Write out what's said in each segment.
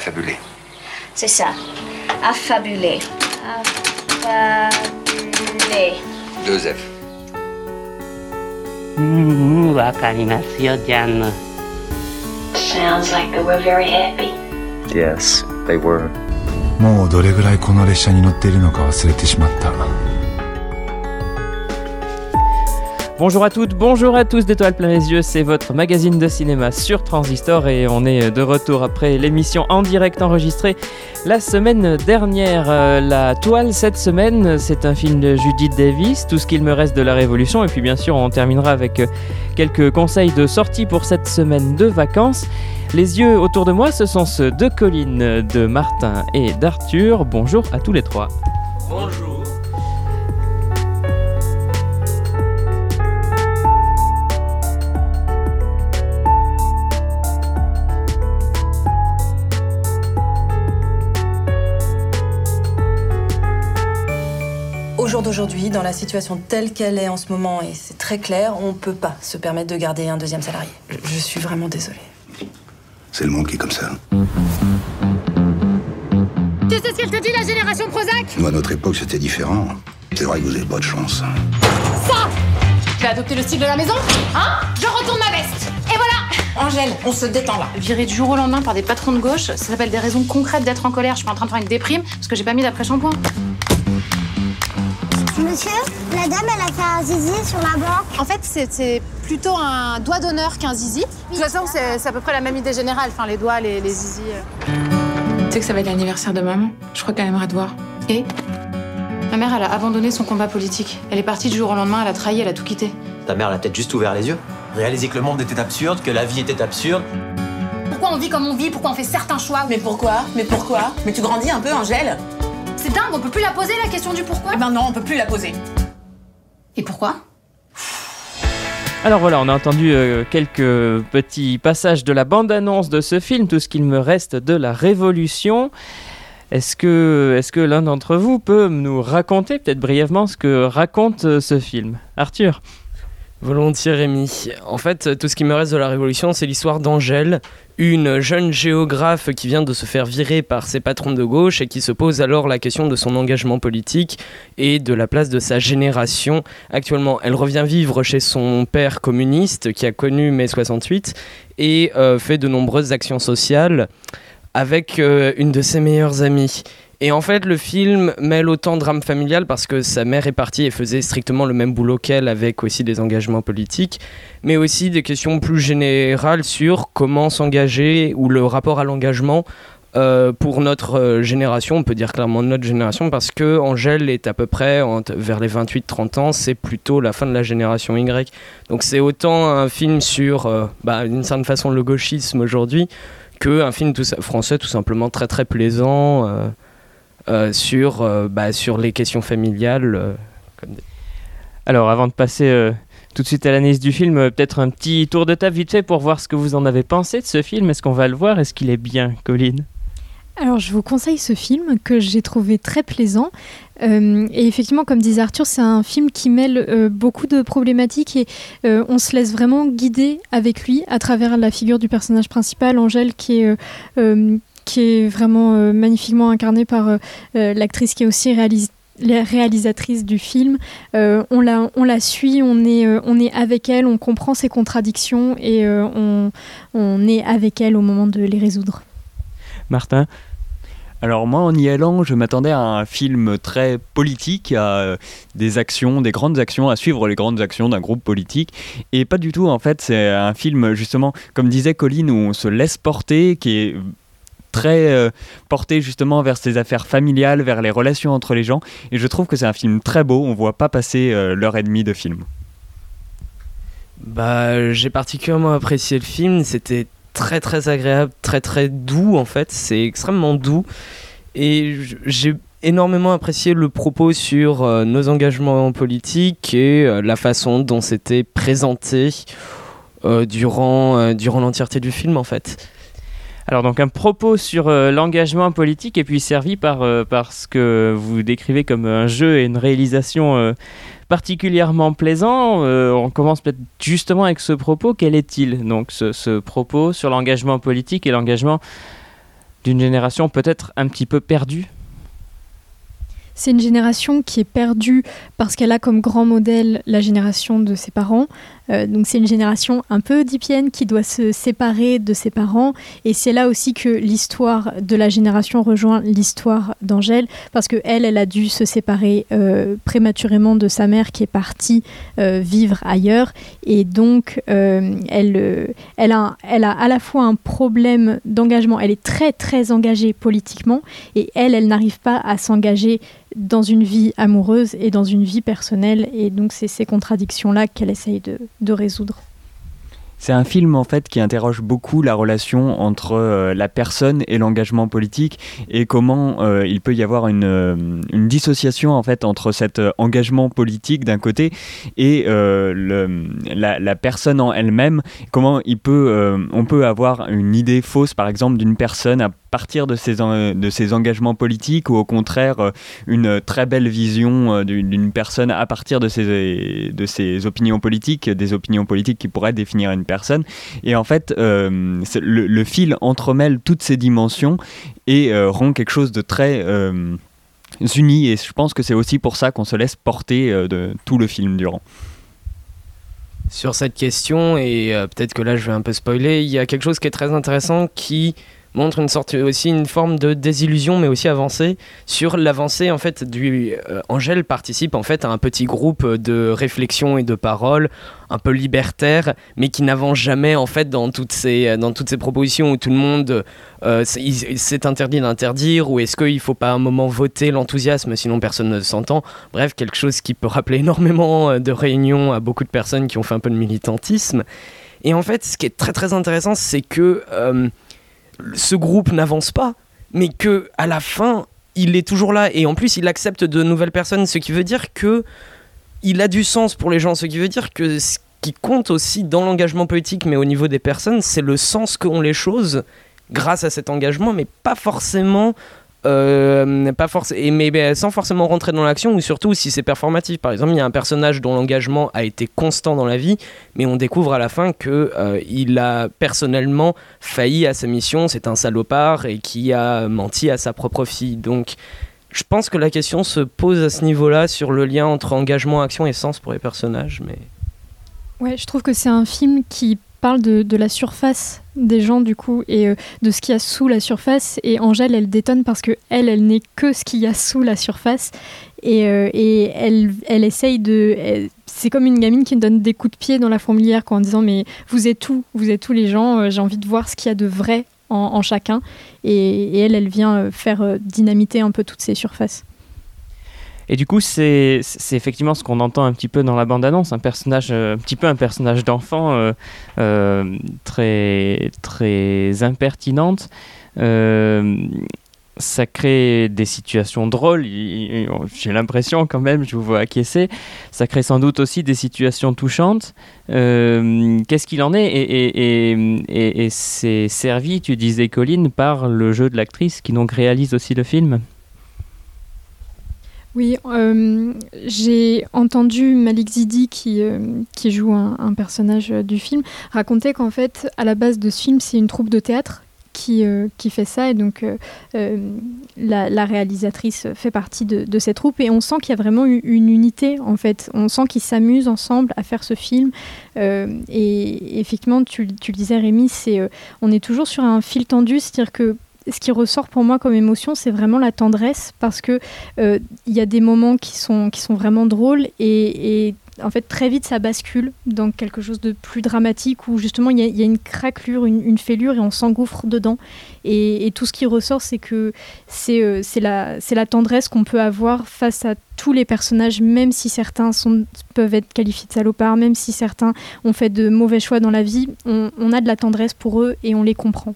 Affabulé. C'est ça. Affabulé. Affabulé. 2 F. わかりますよ、ジャンヌ。 Sounds like they were very happy. Yes, they were. もうどれぐらいこの列車に乗っているのか忘れてしまった。 Bonjour à toutes, bonjour à tous d'Étoiles plein les yeux, c'est votre magazine de cinéma sur Transistor et on est de retour après l'émission en direct enregistrée la semaine dernière. La toile cette semaine, c'est un film de Judith Davis, Tout ce qu'il me reste de la Révolution, et puis bien sûr on terminera avec quelques conseils de sortie pour cette semaine de vacances. Les yeux autour de moi, ce sont ceux de Colline, de Martin et d'Arthur. Bonjour à tous les trois. Bonjour. Au jour d'aujourd'hui, dans la situation telle qu'elle est en ce moment, et c'est très clair, on ne peut pas se permettre de garder un deuxième salarié. Je suis vraiment désolée. C'est le monde qui est comme ça. Tu sais ce qu'elle te dit, la génération Prozac ? Nous, à notre époque, c'était différent. C'est vrai que vous avez pas de chance. Ça ! Tu vas adopter le style de la maison ? Hein ? Je retourne ma veste. Et voilà ! Angèle, on se détend là. Viré du jour au lendemain par des patrons de gauche, ça s'appelle des raisons concrètes d'être en colère. Je suis pas en train de faire une déprime parce que j'ai pas mis d'après-shampoing. Monsieur, la dame, elle a fait un zizi sur la banque. En fait, c'est plutôt un doigt d'honneur qu'un zizi. De toute façon, c'est à peu près la même idée générale. Enfin, les doigts, les zizis. Tu sais que ça va être l'anniversaire de maman. Je crois qu'elle aimerait te voir. Et ma mère, elle a abandonné son combat politique. Elle est partie du jour au lendemain, elle a trahi, elle a tout quitté. Ta mère, elle a peut-être juste ouvert les yeux. Réalisé que le monde était absurde, que la vie était absurde. Pourquoi on vit comme on vit ? Pourquoi on fait certains choix ? Mais pourquoi ? Mais tu grandis un peu, Angèle ? C'est dingue, on peut plus la poser, la question du pourquoi ? Eh ben non, on peut plus la poser. Et pourquoi ? Alors voilà, on a entendu quelques petits passages de la bande-annonce de ce film, Tout ce qu'il me reste de la Révolution. Est-ce que l'un d'entre vous peut nous raconter, peut-être brièvement, ce que raconte ce film ? Arthur ? Volontiers Rémi. En fait, Tout ce qui me reste de la Révolution, c'est l'histoire d'Angèle, une jeune géographe qui vient de se faire virer par ses patrons de gauche et qui se pose alors la question de son engagement politique et de la place de sa génération actuellement. Elle revient vivre chez son père communiste qui a connu mai 68 et fait de nombreuses actions sociales avec une de ses meilleures amies. Et en fait, le film mêle autant drame familial parce que sa mère est partie et faisait strictement le même boulot qu'elle avec aussi des engagements politiques, mais aussi des questions plus générales sur comment s'engager ou le rapport à l'engagement pour notre génération, on peut dire clairement notre génération, parce que Angèle est à peu près vers les 28-30 ans, c'est plutôt la fin de la génération Y. Donc c'est autant un film sur, d'une certaine façon, le gauchisme aujourd'hui, qu'un film français tout simplement très très plaisant sur les questions familiales. Alors avant de passer tout de suite à l'analyse du film, peut-être un petit tour de table vite fait pour voir ce que vous en avez pensé de ce film. Est-ce qu'on va le voir ? Est-ce qu'il est bien, Colline ? Alors je vous conseille ce film que j'ai trouvé très plaisant et effectivement comme disait Arthur, c'est un film qui mêle beaucoup de problématiques et on se laisse vraiment guider avec lui à travers la figure du personnage principal, Angèle, qui est vraiment magnifiquement incarnée par l'actrice qui est aussi réalisatrice du film. On la suit, on est avec elle, on comprend ses contradictions et on est avec elle au moment de les résoudre. Martin ? Alors moi, en y allant, je m'attendais à un film très politique, à des actions, des grandes actions, à suivre les grandes actions d'un groupe politique. Et pas du tout, en fait, c'est un film, justement, comme disait Colline, où on se laisse porter, qui est très porté justement vers ces affaires familiales, vers les relations entre les gens. Et je trouve que c'est un film très beau, on ne voit pas passer l'heure et demie de film. J'ai particulièrement apprécié le film, c'était très très agréable, très très doux en fait, c'est extrêmement doux et j'ai énormément apprécié le propos sur nos engagements politiques et la façon dont c'était présenté durant l'entièreté du film en fait. Alors donc un propos sur l'engagement politique et puis servi par ce que vous décrivez comme un jeu et une réalisation particulièrement plaisant. On commence peut-être justement avec ce propos. Quel est-il ? Donc ce propos sur l'engagement politique et l'engagement d'une génération peut-être un petit peu perdue ? C'est une génération qui est perdue parce qu'elle a comme grand modèle la génération de ses parents. Donc c'est une génération un peu oedipienne qui doit se séparer de ses parents. Et c'est là aussi que l'histoire de la génération rejoint l'histoire d'Angèle, parce qu'elle a dû se séparer prématurément de sa mère qui est partie vivre ailleurs. Et donc elle a à la fois un problème d'engagement. Elle est très très engagée politiquement et elle n'arrive pas à s'engager dans une vie amoureuse et dans une vie personnelle, et donc c'est ces contradictions-là qu'elle essaye de résoudre. C'est un film en fait qui interroge beaucoup la relation entre la personne et l'engagement politique, et comment il peut y avoir une dissociation en fait entre cet engagement politique d'un côté et la personne en elle-même. Comment on peut avoir une idée fausse par exemple d'une personne à partir de ses engagements politiques, ou au contraire une très belle vision d'une personne à partir de ses opinions politiques, des opinions politiques qui pourraient définir une personne. Et en fait, le fil entremêle toutes ces dimensions et rend quelque chose de très uni, et je pense que c'est aussi pour ça qu'on se laisse porter de tout le film durant. Sur cette question, et peut-être que là je vais un peu spoiler, il y a quelque chose qui est très intéressant qui montre une forme de désillusion, mais aussi avancée sur l'avancée en fait Angèle participe en fait à un petit groupe de réflexion et de parole un peu libertaire, mais qui n'avance jamais en fait dans toutes ces propositions où tout le monde c'est interdit d'interdire, ou est-ce qu'il faut pas à un moment voter l'enthousiasme sinon personne ne s'entend. Bref, quelque chose qui peut rappeler énormément de réunions à beaucoup de personnes qui ont fait un peu de militantisme. Et en fait, ce qui est très très intéressant, c'est que ce groupe n'avance pas, mais que à la fin il est toujours là, et en plus il accepte de nouvelles personnes, ce qui veut dire que il a du sens pour les gens, ce qui veut dire que ce qui compte aussi dans l'engagement politique, mais au niveau des personnes, c'est le sens qu'ont les choses grâce à cet engagement, mais pas forcément mais sans forcément rentrer dans l'action, ou surtout si c'est performatif. Par exemple, il y a un personnage dont l'engagement a été constant dans la vie, mais on découvre à la fin qu'il a personnellement failli à sa mission, c'est un salopard et qui a menti à sa propre fille. Donc je pense que la question se pose à ce niveau-là sur le lien entre engagement, action et sens pour les personnages. Mais ouais, je trouve que c'est un film qui parle de la surface des gens du coup, et de ce qu'il y a sous la surface, et Angèle elle détonne parce que elle n'est que ce qu'il y a sous la surface, et elle essaye c'est comme une gamine qui donne des coups de pied dans la fourmilière en disant mais vous êtes tous les gens, j'ai envie de voir ce qu'il y a de vrai en chacun, et elle vient faire dynamiter un peu toutes ces surfaces. Et du coup, c'est effectivement ce qu'on entend un petit peu dans la bande-annonce, un petit peu un personnage d'enfant très, très impertinente. Ça crée des situations drôles, j'ai l'impression quand même, je vous vois acquiescer. Ça crée sans doute aussi des situations touchantes. Qu'est-ce qu'il en est, et c'est servi, tu disais Colline, par le jeu de l'actrice qui donc réalise aussi le film ? Oui, j'ai entendu Malik Zidi qui joue un personnage du film raconter qu'en fait, à la base de ce film, c'est une troupe de théâtre qui fait ça, et donc la réalisatrice fait partie de cette troupe, et on sent qu'il y a vraiment une unité en fait. On sent qu'ils s'amusent ensemble à faire ce film, et effectivement, tu le disais Rémi, on est toujours sur un fil tendu, c'est-à-dire que ce qui ressort pour moi comme émotion, c'est vraiment la tendresse, parce que y a des moments qui sont vraiment drôles, et en fait très vite ça bascule dans quelque chose de plus dramatique, où justement il y a une craquelure, une fêlure, et on s'engouffre dedans, et tout ce qui ressort, c'est que c'est la tendresse qu'on peut avoir face à tous les personnages, même si certains peuvent être qualifiés de salopards, même si certains ont fait de mauvais choix dans la vie, on a de la tendresse pour eux et on les comprend.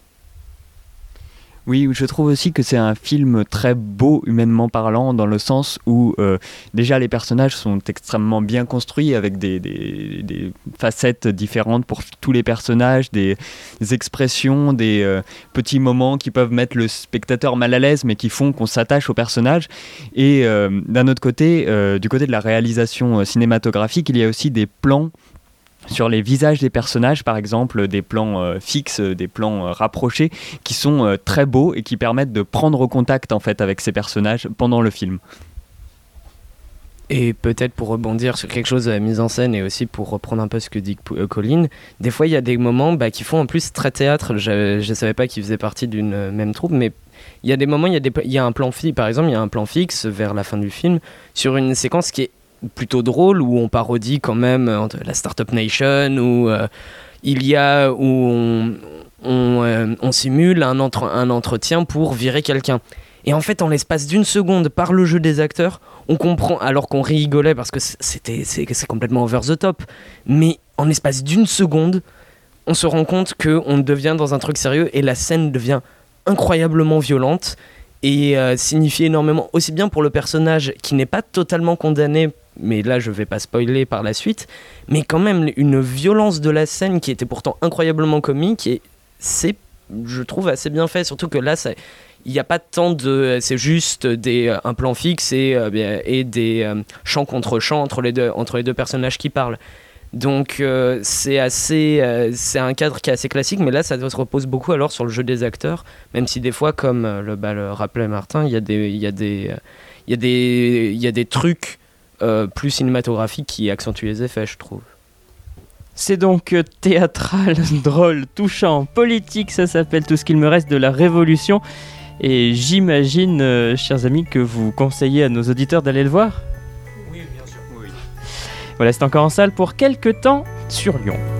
Oui, je trouve aussi que c'est un film très beau humainement parlant, dans le sens où déjà les personnages sont extrêmement bien construits, avec des facettes différentes pour tous les personnages, des expressions, des petits moments qui peuvent mettre le spectateur mal à l'aise mais qui font qu'on s'attache aux personnages. Et d'un autre côté, du côté de la réalisation cinématographique, il y a aussi des plans sur les visages des personnages, par exemple, des plans fixes, des plans rapprochés, qui sont très beaux et qui permettent de prendre contact en fait avec ces personnages pendant le film. Et peut-être pour rebondir sur quelque chose de la mise en scène et aussi pour reprendre un peu ce que dit Colline, des fois il y a des moments qui font en plus très théâtre. Je savais pas qu'ils faisaient partie d'une même troupe, mais il y a des moments, il y a un plan fixe, par exemple, il y a un plan fixe vers la fin du film sur une séquence qui est plutôt drôle où on parodie quand même la Startup Nation, où on simule un entretien pour virer quelqu'un. Et en fait, en l'espace d'une seconde, par le jeu des acteurs, on comprend, alors qu'on rigolait parce que c'est complètement over the top, mais en l'espace d'une seconde, on se rend compte qu'on devient dans un truc sérieux et la scène devient incroyablement violente et signifie énormément, aussi bien pour le personnage qui n'est pas totalement condamné, mais là je vais pas spoiler par la suite, mais quand même une violence de la scène qui était pourtant incroyablement comique, et c'est, je trouve, assez bien fait, surtout que là il n'y a pas tant de... C'est juste un plan fixe et des chants contre chants entre les deux personnages qui parlent. Donc c'est un cadre qui est assez classique, mais là ça se repose beaucoup alors sur le jeu des acteurs, même si des fois, comme le rappelait Martin, il y a des trucs plus cinématographiques qui accentuent les effets, je trouve. C'est donc théâtral, drôle, touchant, politique, ça s'appelle Tout ce qu'il me reste de la Révolution. Et j'imagine, chers amis, que vous conseillez à nos auditeurs d'aller le voir ? Oui, bien sûr. Oui. Voilà, c'est encore en salle pour quelques temps sur Lyon.